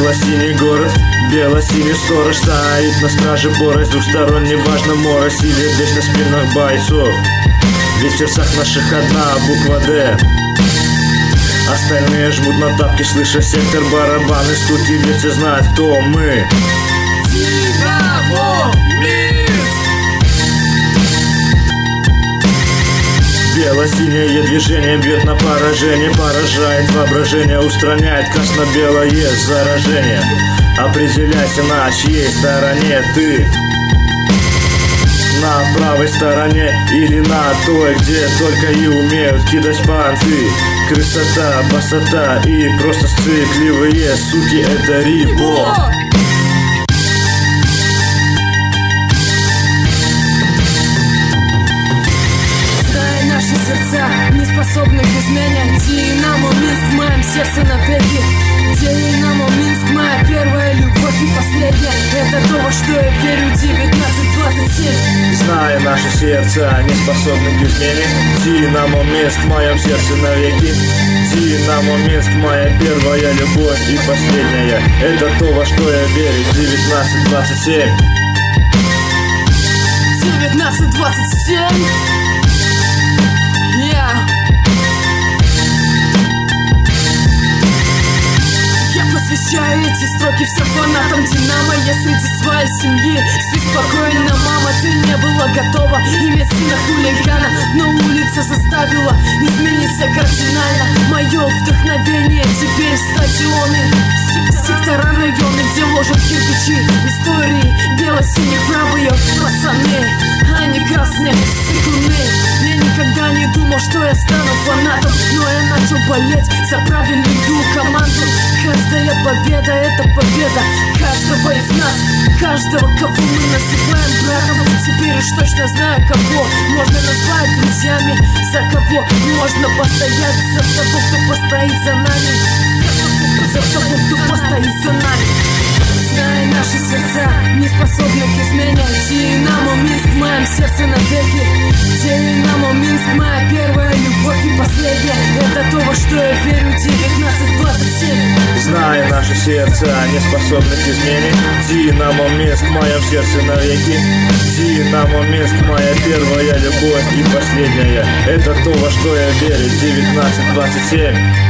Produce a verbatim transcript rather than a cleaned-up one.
Бело-синий город, бело-синий сторож стоит на страже порость. Двухсторон, неважно, морось или дождь на спинах бойцов. Ведь в сердцах наших одна буква «Д». Остальные жмут на тапки, слыша сектор, барабаны, стуки. Ведь все знают, кто мы. Динамо Минск! Бело-синее движение бьет на поражение, поражает воображение, устраняет красно-белое заражение. Определяйся, на чьей стороне ты. На правой стороне или на той, где только и умеют кидать понты. Красота, басота и просто сцикливые суки, это Рибо. Знай наши сердца, не способны к измене. Динамо Минск в моем сердце навеки. Динамо Минск, моя первая любовь и последняя. Это то, во что я верю, девятнадцать двадцать семь. Знай наши сердца, не способны к измене. Динамо Минск в моем сердце навеки. Динамо Минск, моя первая любовь и последняя. Это то, во что я верю, девятнадцать двадцать семь. девятнадцать двадцать семь. Yeah. Я посвящаю эти строки всем фанатам Динамо. Я среди своей семьи. Спи спокойно, мама, ты не была готова иметь сына хулигана, но улица заставила измениться кардинально. Мое вдохновение теперь стадионы, сектора, районы, где ложат кирпичи. Истории бело-синих бравые пацаны, а не красные секунды. Я никогда не думал, что я стану фанатом, но я начал болеть за правильную команду. Каждая победа — это победа каждого из нас, каждого, кого мы называем братом. Теперь уж точно знаю, кого можно назвать друзьями, за кого можно постоять, за того, кто постоит за нами, за того, кто постоит за нами. Знай наши сердца, не способны к измене. Динамо Минск в моем сердце навеки. Динамо Минск, моя первая любовь и последняя. Это то, во что я верю, девятнадцать двадцать семь. Знай наши сердца, не способны к измене. Динамо Минск в моем сердце навеки. Динамо Минск, моя первая любовь и последняя. Это то, во что я верю, девятнадцать двадцать семь.